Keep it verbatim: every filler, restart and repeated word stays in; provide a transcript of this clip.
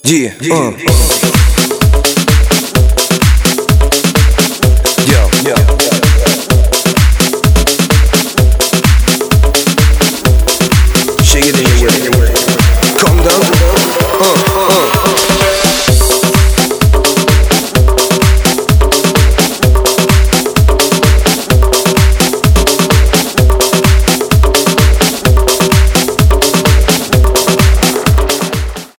Yeah, uh. Yo, yo. Shake it in your way. Calm down. Uh, uh.